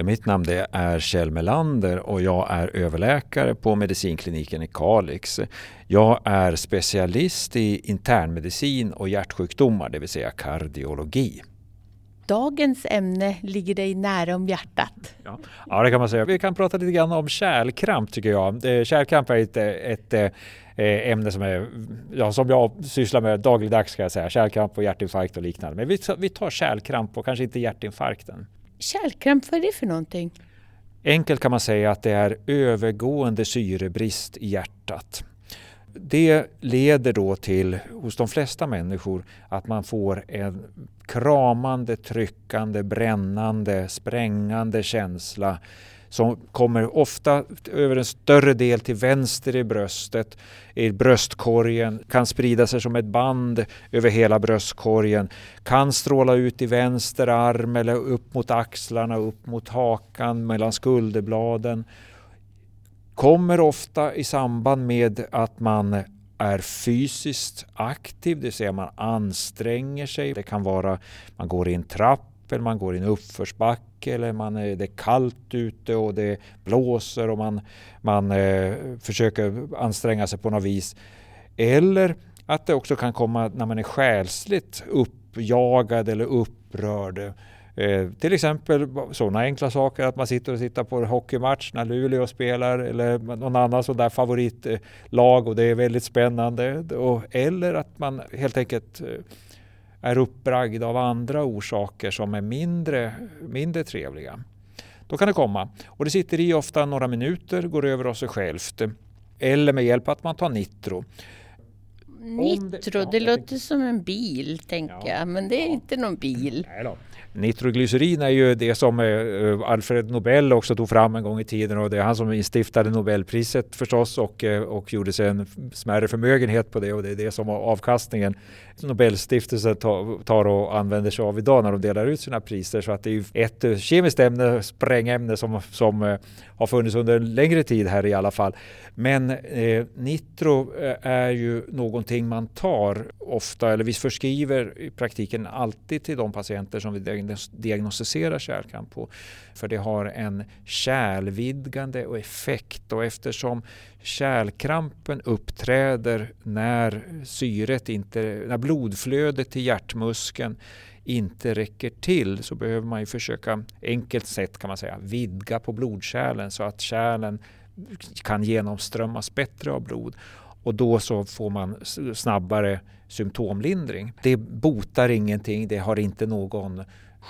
mitt namn det är Kjell Melander och jag är överläkare på medicinkliniken i Kalix. Jag är specialist i internmedicin och hjärtsjukdomar, det vill säga kardiologi. Dagens ämne ligger dig nära om hjärtat. Ja, det kan man säga. Vi kan prata lite grann om kärlkramp tycker jag. Kärlkramp är ett ämne som jag sysslar med dagligdags ska jag säga. Kärlkramp och hjärtinfarkt och liknande. Men vi tar kärlkramp och kanske inte hjärtinfarkten. Kärlkramp, vad är det för någonting? Enkelt kan man säga att det är övergående syrebrist i hjärtat. Det leder då till, hos de flesta människor, att man får en kramande, tryckande, brännande, sprängande känsla som kommer ofta över en större del till vänster i bröstet, i bröstkorgen, kan sprida sig som ett band över hela bröstkorgen, kan stråla ut i vänster arm eller upp mot axlarna, upp mot hakan, mellan skulderbladen. Kommer ofta i samband med att man är fysiskt aktiv, det vill säga man anstränger sig. Det kan vara man går i en trapp eller man går i en uppförsbacke eller det är kallt ute och det blåser och man försöker anstränga sig på något vis. Eller att det också kan komma när man är själsligt uppjagad eller upprörd. Till exempel sådana enkla saker att man sitter och tittar på en hockeymatch när Luleå spelar eller någon annan sån där favoritlag och det är väldigt spännande. Eller att man helt enkelt är uppbragd av andra orsaker som är mindre trevliga. Då kan det komma. Och det sitter i ofta några minuter, går över av sig självt. Eller med hjälp att man tar Nitro. Nitro, det låter som en bil tänker jag, men det är inte någon bil. Nej då. Nitroglycerin är ju det som Alfred Nobel också tog fram en gång i tiden och det är han som instiftade Nobelpriset förstås och gjorde sig en smärre förmögenhet på det och det är det som avkastningen Nobelstiftelsen tar och använder sig av idag när de delar ut sina priser, så att det är ett kemiskt ämne, sprängämne som har funnits under en längre tid här i alla fall. Men nitro är ju någonting man tar ofta, eller vi förskriver i praktiken alltid till de patienter som vi diagnostiserar kärlkramp på. För det har en kärlvidgande effekt, och eftersom kärlkrampen uppträder när när blodflödet till hjärtmuskeln inte räcker till, så behöver man ju försöka, enkelt sett kan man säga, vidga på blodkärlen så att kärlen kan genomströmmas bättre av blod. Och då så får man snabbare symptomlindring. Det botar ingenting, det har inte någon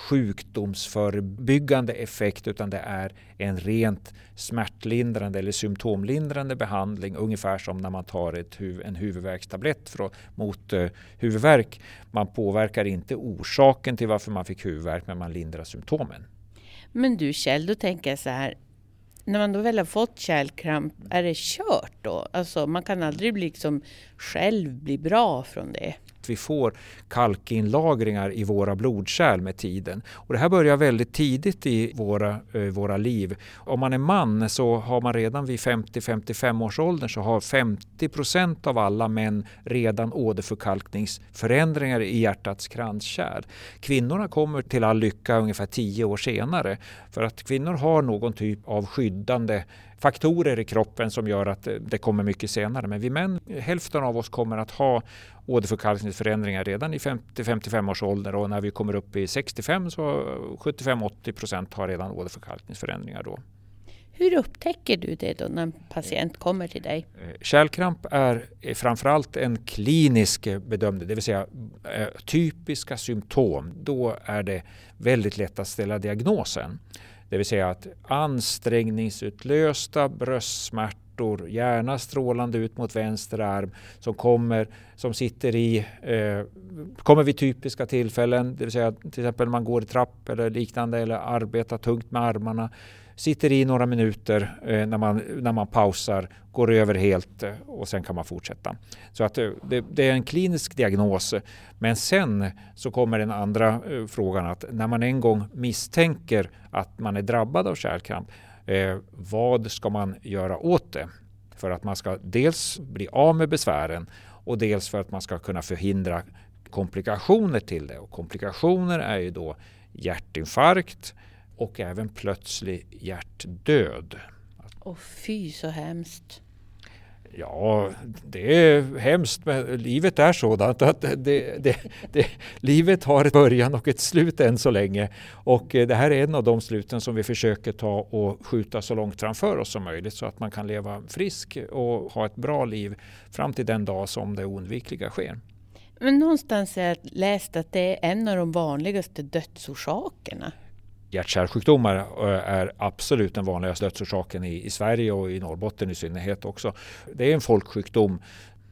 sjukdomsförebyggande effekt, utan det är en rent smärtlindrande eller symptomlindrande behandling, ungefär som när man tar en huvudvärkstablett mot huvudvärk. Man påverkar inte orsaken till varför man fick huvudvärk, men man lindrar symptomen. Men du Kjell, då tänker jag så här, när man då väl har fått kärlkramp, är det kört då? Alltså man kan aldrig själv bli bra från det. Vi får kalkinlagringar i våra blodkärl med tiden. Och det här börjar väldigt tidigt i våra liv. Om man är man så har man redan vid 50-55 års ålder så har 50% av alla män redan åderförkalkningsförändringar i hjärtats kranskärl. Kvinnorna kommer till all lycka ungefär 10 år senare, för att kvinnor har någon typ av skyddande faktorer i kroppen som gör att det kommer mycket senare. Men vi män, hälften av oss kommer att ha åderförkalkningsförändringar redan i 50-55 års ålder, och när vi kommer upp i 65 så 75-80% har redan åderförkalkningsförändringar då. Hur upptäcker du det då när en patient kommer till dig? Kärlkramp är framförallt en klinisk bedömning, det vill säga typiska symptom. Då är det väldigt lätt att ställa diagnosen. Det vill säga att ansträngningsutlösta bröstsmärtor, gärna strålande ut mot vänster arm, som kommer vid typiska tillfällen, det vill säga till exempel när man går i trapp eller liknande eller arbetar tungt med armarna, sitter i några minuter när man pausar, går över helt och sen kan man fortsätta. Så att det är en klinisk diagnos. Men sen så kommer den andra frågan, att när man en gång misstänker att man är drabbad av kärlkramp, vad ska man göra åt det? För att man ska dels bli av med besvären och dels för att man ska kunna förhindra komplikationer till det. Och komplikationer är ju då hjärtinfarkt och även plötslig hjärtdöd. Och fy så hemskt. Ja, det är hemskt, men livet är sådant att livet har ett början och ett slut än så länge. Och det här är en av de sluten som vi försöker ta och skjuta så långt framför oss som möjligt så att man kan leva frisk och ha ett bra liv fram till den dag som det oundvikliga sker. Men någonstans har jag läst att det är en av de vanligaste dödsorsakerna. Hjärt-kärlsjukdomar är absolut den vanligaste dödsorsaken i Sverige och i Norrbotten i synnerhet också. Det är en folksjukdom.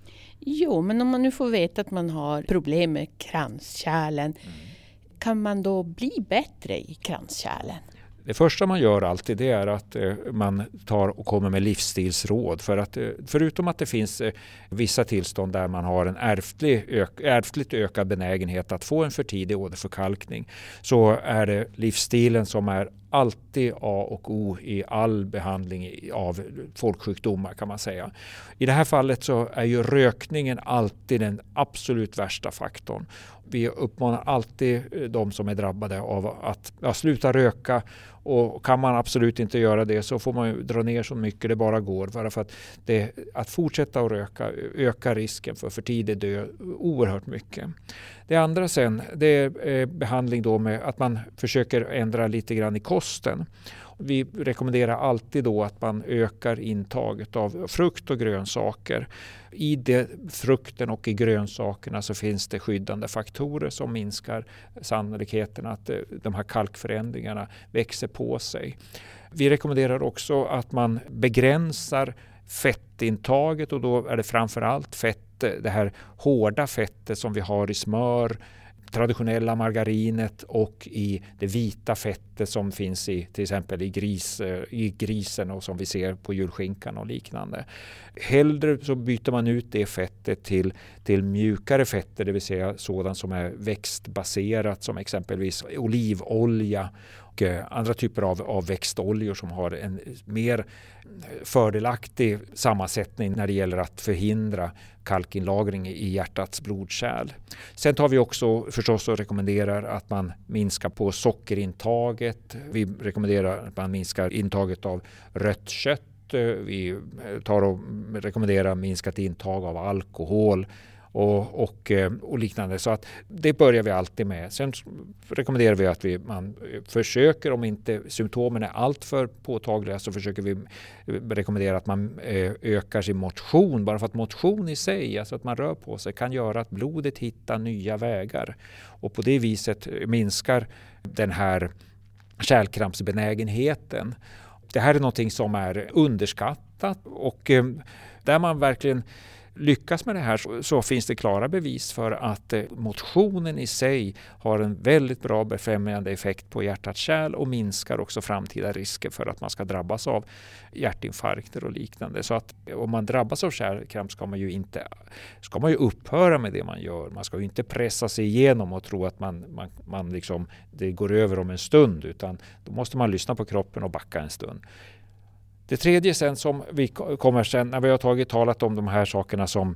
Jo, men om man nu får veta att man har problem med kranskärlen, kan man då bli bättre i kranskärlen? Det första man gör alltid det är att man tar och kommer med livsstilsråd. För att, förutom att det finns vissa tillstånd där man har en ärftligt ökad benägenhet att få en för tidig åderförkalkning, så är det livsstilen som är alltid A och O i all behandling av folksjukdomar kan man säga. I det här fallet så är ju rökningen alltid den absolut värsta faktorn. Vi uppmanar alltid de som är drabbade av att sluta röka, och kan man absolut inte göra det så får man dra ner så mycket det bara går. Bara för att fortsätta att röka ökar risken för tidig död oerhört mycket. Det andra sen, det är behandling då med att man försöker ändra lite grann i kosten. Vi rekommenderar alltid då att man ökar intaget av frukt och grönsaker. I frukten och i grönsakerna så finns det skyddande faktorer som minskar sannolikheten att de här kalkförändringarna växer på sig. Vi rekommenderar också att man begränsar fettintaget, och då är det framförallt fett, det här hårda fettet som vi har i smör, traditionella margarinet och i det vita fettet som finns i till exempel i grisen och som vi ser på julskinkan och liknande. Hellre så byter man ut det fettet till mjukare fetter, det vill säga sådant som är växtbaserat som exempelvis olivolja och andra typer av växtoljor som har en mer fördelaktig sammansättning när det gäller att förhindra kalkinlagring i hjärtats blodkärl. Sen tar vi också förstås och rekommenderar att man minskar på sockerintaget. Vi rekommenderar att man minskar intaget av rött kött. Vi tar och rekommenderar minskat intag av alkohol och liknande. Så att det börjar vi alltid med. Sen rekommenderar vi att man försöker, om inte symptomen är alltför påtagliga, så försöker vi rekommendera att man ökar sin motion. Bara för att motion i sig, alltså att man rör på sig, kan göra att blodet hittar nya vägar. Och på det viset minskar den här kärlkrampsbenägenheten. Det här är någonting som är underskattat, och där man verkligen lyckas med det här så finns det klara bevis för att motionen i sig har en väldigt bra befrämjande effekt på hjärtats kärl och minskar också framtida risker för att man ska drabbas av hjärtinfarkter och liknande. Så att om man drabbas av kärlkramp ska man ju upphöra med det man gör. Man ska ju inte pressa sig igenom och tro att man liksom, det går över om en stund, utan då måste man lyssna på kroppen och backa en stund. Det tredje sen som vi kommer sen när vi har talat om de här sakerna som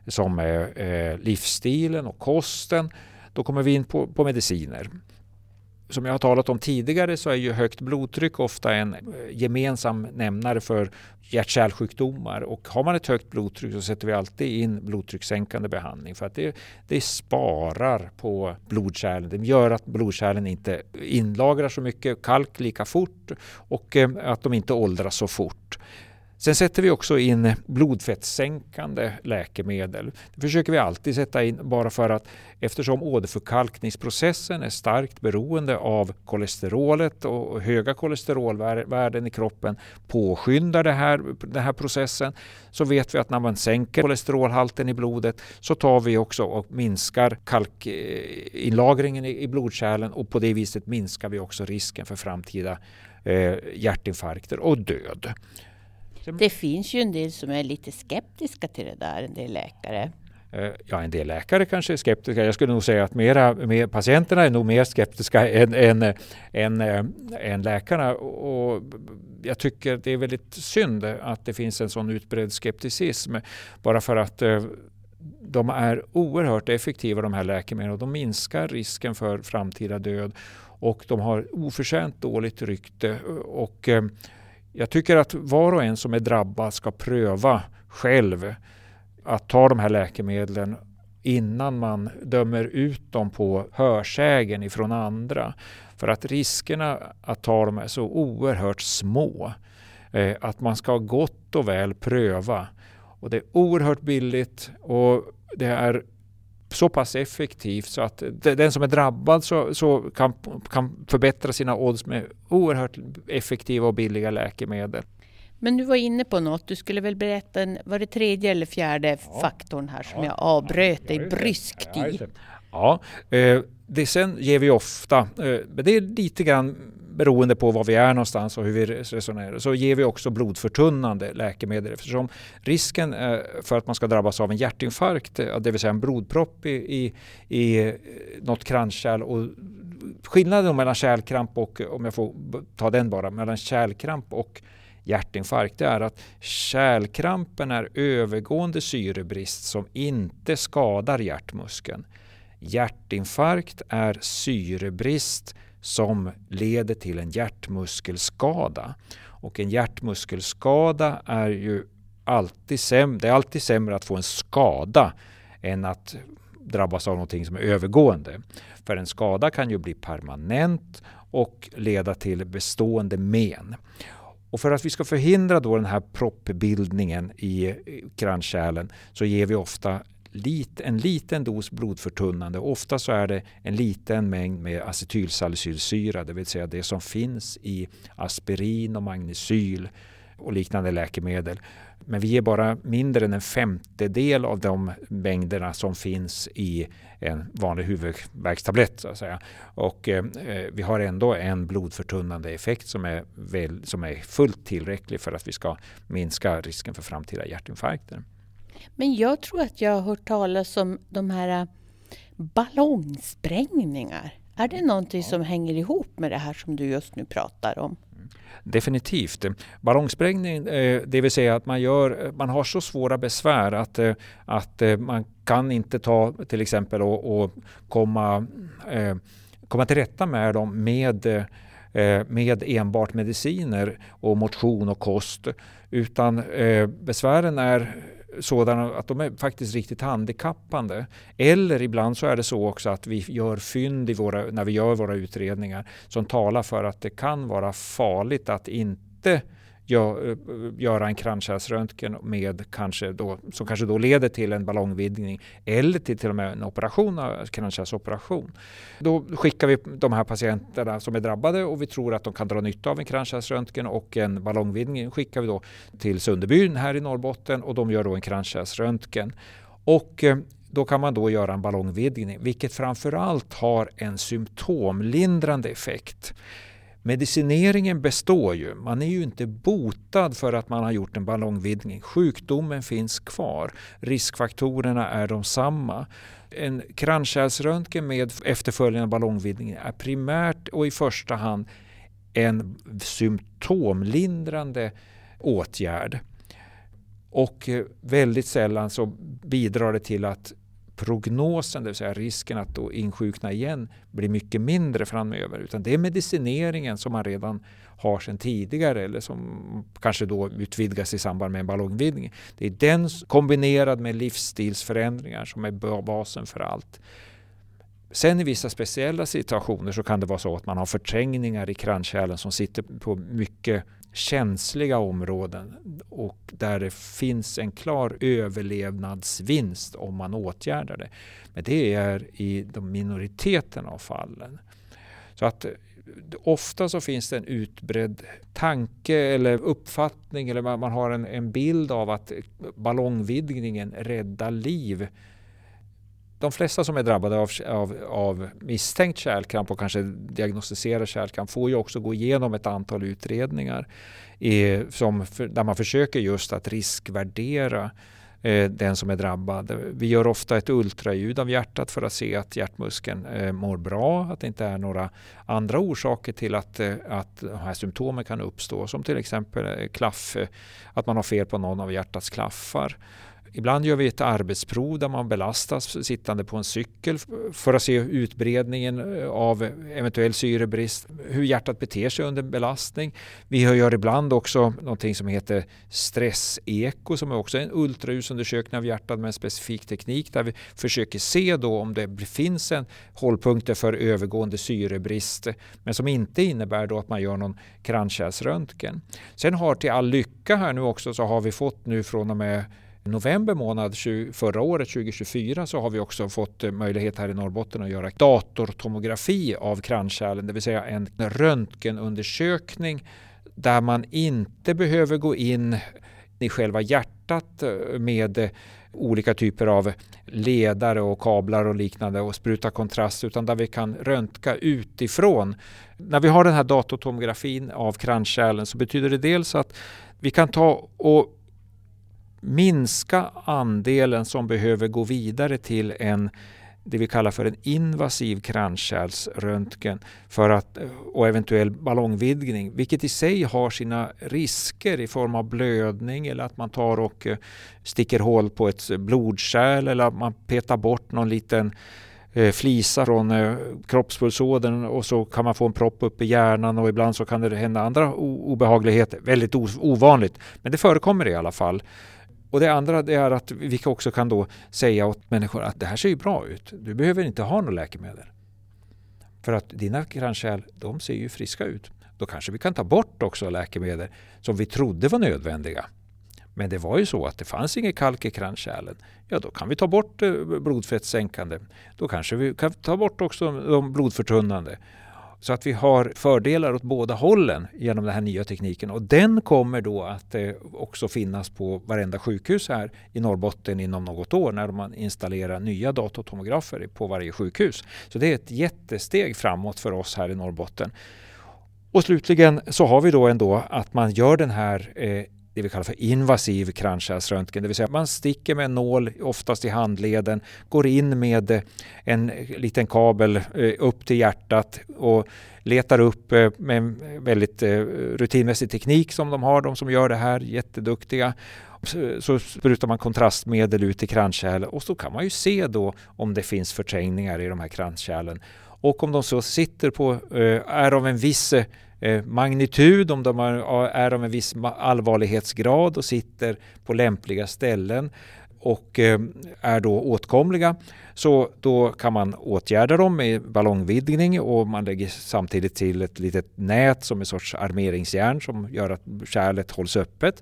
livsstilen och kosten, då kommer vi in på mediciner. Som jag har talat om tidigare så är ju högt blodtryck ofta en gemensam nämnare för hjärt-kärlsjukdomar, och har man ett högt blodtryck så sätter vi alltid in blodtryckssänkande behandling för att det sparar på blodkärlen. Det gör att blodkärlen inte inlagrar så mycket kalk lika fort och att de inte åldras så fort. Sen sätter vi också in blodfettsänkande läkemedel. Det försöker vi alltid sätta in bara för att eftersom åderförkalkningsprocessen är starkt beroende av kolesterolet och höga kolesterolvärden i kroppen påskyndar den här processen, så vet vi att när man sänker kolesterolhalten i blodet så tar vi också och minskar kalkinlagringen i blodkärlen, och på det viset minskar vi också risken för framtida hjärtinfarkter och död. Det finns ju en del som är lite skeptiska till det där, en del läkare. Ja, en del läkare kanske är skeptiska. Jag skulle nog säga att patienterna är nog mer skeptiska än läkarna. Och jag tycker det är väldigt synd att det finns en sån utbredd skepticism. Bara för att de är oerhört effektiva, de här läkemedlen, och de minskar risken för framtida död, och de har oförtjänt dåligt rykte. Och jag tycker att var och en som är drabbad ska pröva själv att ta de här läkemedlen innan man dömer ut dem på hörsägen ifrån andra. För att riskerna att ta dem är så oerhört små. Att man ska gott och väl pröva. Och det är oerhört billigt och det är så pass effektivt så att den som är drabbad så kan förbättra sina odds med oerhört effektiva och billiga läkemedel. Men du var inne på något, du skulle väl berätta, var det tredje eller fjärde faktorn här som jag avbröt dig bryskt i? Ja, det sen ger vi ofta, men det är lite grann beroende på var vi är någonstans och hur vi resonerar, så ger vi också blodförtunnande läkemedel, eftersom risken för att man ska drabbas av en hjärtinfarkt, det vill säga en blodpropp i något kranskärl, och skillnaden mellan kärlkramp och, om jag får ta den bara, mellan kärlkramp och hjärtinfarkt, det är att kärlkrampen är övergående syrebrist som inte skadar hjärtmuskeln. Hjärtinfarkt är syrebrist som leder till en hjärtmuskelskada. Och en hjärtmuskelskada är ju alltid sämre. Det är alltid sämre att få en skada än att drabbas av någonting som är övergående. För en skada kan ju bli permanent och leda till bestående men. Och för att vi ska förhindra då den här proppbildningen i kranskärlen så ger vi ofta en liten dos blodförtunnande. Ofta så är det en liten mängd med acetylsalicylsyra, det vill säga det som finns i aspirin och magnesyl och liknande läkemedel. Men vi ger bara mindre än 1/5 av de mängderna som finns i en vanlig huvudvärkstablett, så att säga. Och vi har ändå en blodförtunnande effekt som är fullt tillräcklig för att vi ska minska risken för framtida hjärtinfarkter. Men jag tror att jag har hört talas om de här ballongsprängningar. Är det någonting som hänger ihop med det här som du just nu pratar om? Definitivt. Ballongsprängning, det vill säga att man har så svåra besvär att man kan inte ta till exempel och komma till rätta med dem med enbart mediciner och motion och kost, utan besvären är sådana att de är faktiskt riktigt handikappande. Eller ibland så är det så också att vi gör fynd när vi gör våra utredningar som talar för att det kan vara farligt att inte göra en kranskärlsröntgen som kanske då leder till en ballongvidgning eller till och med en kranskärlsoperation. Då skickar vi de här patienterna som är drabbade och vi tror att de kan dra nytta av en kranskärlsröntgen och en ballongvidgning skickar vi då till Sunderbyn här i Norrbotten och de gör då en kranskärlsröntgen. Och då kan man då göra en ballongvidgning, vilket framförallt har en symptomlindrande effekt. Medicineringen består ju. Man är ju inte botad för att man har gjort en ballongvidgning. Sjukdomen finns kvar. Riskfaktorerna är de samma. En kranskärlsröntgen med efterföljande ballongvidgning är primärt och i första hand en symptomlindrande åtgärd. Och väldigt sällan så bidrar det till att prognosen, det vill säga risken att då insjukna igen, blir mycket mindre framöver. Utan det är medicineringen som man redan har sedan tidigare eller som kanske då utvidgas i samband med en ballongvidgning. Det är den kombinerad med livsstilsförändringar som är basen för allt. Sen i vissa speciella situationer så kan det vara så att man har förträngningar i kranskärlen som sitter på mycket känsliga områden och där det finns en klar överlevnadsvinst om man åtgärdar det. Men det är i de minoriteten av fallen. Så att ofta så finns det en utbredd tanke eller uppfattning eller man har en bild av att ballongvidgningen räddar liv. De flesta som är drabbade av misstänkt kärlkramp och kanske diagnostiserar kärlkramp får ju också gå igenom ett antal utredningar där man försöker just att riskvärdera den som är drabbad. Vi gör ofta ett ultraljud av hjärtat för att se att hjärtmuskeln mår bra, att det inte är några andra orsaker till att de här symptomen kan uppstå, som till exempel att man har fel på någon av hjärtats klaffar. Ibland gör vi ett arbetsprov där man belastas sittande på en cykel för att se utbredningen av eventuell syrebrist, hur hjärtat beter sig under belastning. Vi gör ibland också någonting som heter stresseko, som är också en ultraljudsundersökning av hjärtat med en specifik teknik där vi försöker se då om det finns en hållpunkter för övergående syrebrist, men som inte innebär då att man gör någon kranskärlsröntgen. Sen har till all lycka här nu också så har vi fått nu från och med november månad förra året 2024 så har vi också fått möjlighet här i Norrbotten att göra datortomografi av kranskärlen, det vill säga en röntgenundersökning där man inte behöver gå in i själva hjärtat med olika typer av ledare och kablar och liknande och spruta kontrast, utan där vi kan röntga utifrån. När vi har den här datortomografin av kranskärlen så betyder det dels att vi kan ta och minska andelen som behöver gå vidare till det vi kallar för en invasiv kranskärlsröntgen och eventuell ballongvidgning, vilket i sig har sina risker i form av blödning eller att man tar och sticker hål på ett blodkärl eller att man petar bort någon liten flisa från kroppspulsådern och så kan man få en propp upp i hjärnan och ibland så kan det hända andra obehagligheter. Väldigt ovanligt, men det förekommer i alla fall. Och det andra är att vi också kan då säga åt människor att det här ser ju bra ut. Du behöver inte ha något läkemedel. För att dina kranskärl, de ser ju friska ut. Då kanske vi kan ta bort också läkemedel som vi trodde var nödvändiga. Men det var ju så att det fanns ingen kalk i kranskärlen. Ja, då kan vi ta bort blodfettsänkande. Då kanske vi kan ta bort också de blodförtunnande. Så att vi har fördelar åt båda hållen genom den här nya tekniken. Och den kommer då att också finnas på varenda sjukhus här i Norrbotten inom något år när man installerar nya datortomografer på varje sjukhus. Så det är ett jättesteg framåt för oss här i Norrbotten. Och slutligen så har vi då ändå att man gör den här det vi kallar för invasiv kranskärlsröntgen. Det vill säga att man sticker med en nål, oftast i handleden, går in med en liten kabel upp till hjärtat och letar upp med en väldigt rutinmässig teknik som de som gör det här, jätteduktiga. Så sprutar man kontrastmedel ut i kranskärlen och så kan man ju se då om det finns förträngningar i de här kranskärlen. Och om de så sitter på, är av en viss magnitud, om de är av en viss allvarlighetsgrad och sitter på lämpliga ställen och är då åtkomliga, så då kan man åtgärda dem med ballongvidgning och man lägger samtidigt till ett litet nät som en sorts armeringsjärn som gör att kärlet hålls öppet.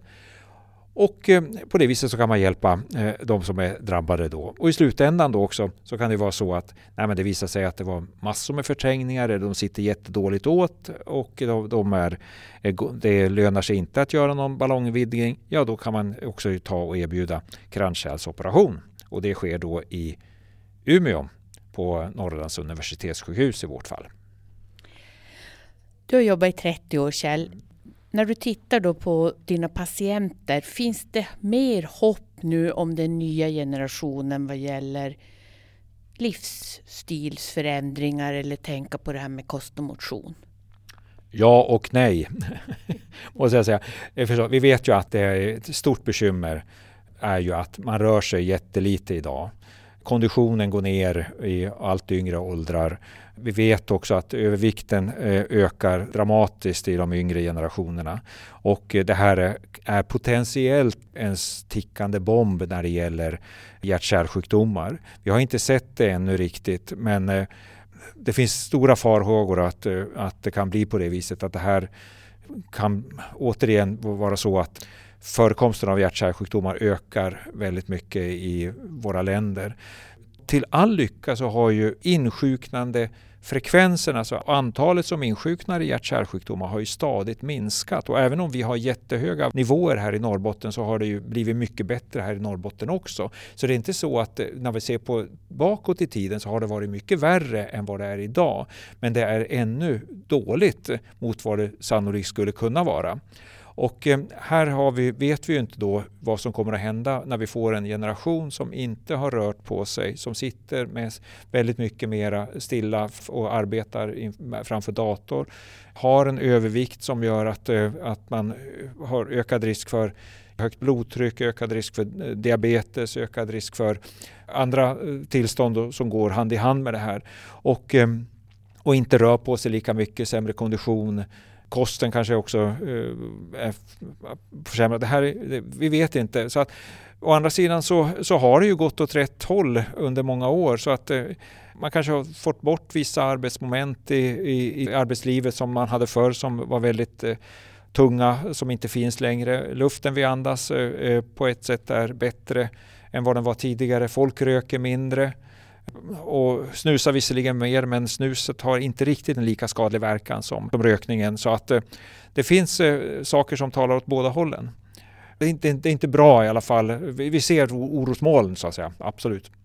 Och på det viset så kan man hjälpa de som är drabbade då. Och i slutändan då också så kan det vara så att det visar sig att det var massor med förträngningar eller de sitter jättedåligt åt och det lönar sig inte att göra någon ballongvidgning. Ja, då kan man också ta och erbjuda kranskärlsoperation. Och det sker då i Umeå på Norrlands universitetssjukhus i vårt fall. Du har jobbat i 30 år, Kjell. När du tittar då på dina patienter, finns det mer hopp nu om den nya generationen vad gäller livsstilsförändringar eller tänka på det här med kost och motion? Ja och nej, måste jag säga. Vi vet ju att det är ett stort bekymmer är ju att man rör sig jättelite idag. Konditionen går ner i allt yngre åldrar. Vi vet också att övervikten ökar dramatiskt i de yngre generationerna. Och det här är potentiellt en tickande bomb när det gäller hjärt-kärlsjukdomar. Vi har inte sett det ännu riktigt, men det finns stora farhågor att det kan bli på det viset. Att det här kan återigen vara så att förekomsten av hjärt-kärlsjukdomar ökar väldigt mycket i våra länder. Till all lycka så har ju insjuknande frekvensen, alltså antalet som insjuknar i hjärt-kärlsjukdomar har ju stadigt minskat. Och även om vi har jättehöga nivåer här i Norrbotten så har det ju blivit mycket bättre här i Norrbotten också. Så det är inte så att när vi ser på bakåt i tiden så har det varit mycket värre än vad det är idag. Men det är ännu dåligt mot vad det sannolikt skulle kunna vara. Och här vet vi ju inte då vad som kommer att hända när vi får en generation som inte har rört på sig, som sitter med väldigt mycket mera stilla och arbetar framför dator, har en övervikt som gör att man har ökad risk för högt blodtryck, ökad risk för diabetes, ökad risk för andra tillstånd som går hand i hand med det här. Och inte rör på sig lika mycket, sämre kondition. Kosten kanske också är försämrad. Vi vet inte. Så att, å andra sidan så har det ju gått åt rätt håll under många år. Så att man kanske har fått bort vissa arbetsmoment i arbetslivet som man hade förr som var väldigt tunga, som inte finns längre. Luften vi andas på ett sätt är bättre än vad den var tidigare. Folk röker mindre och snusar visserligen mer, men snuset har inte riktigt en lika skadlig verkan som rökningen. Så att det finns saker som talar åt båda hållen. Det är inte bra i alla fall. Vi ser orosmoln så att säga, absolut.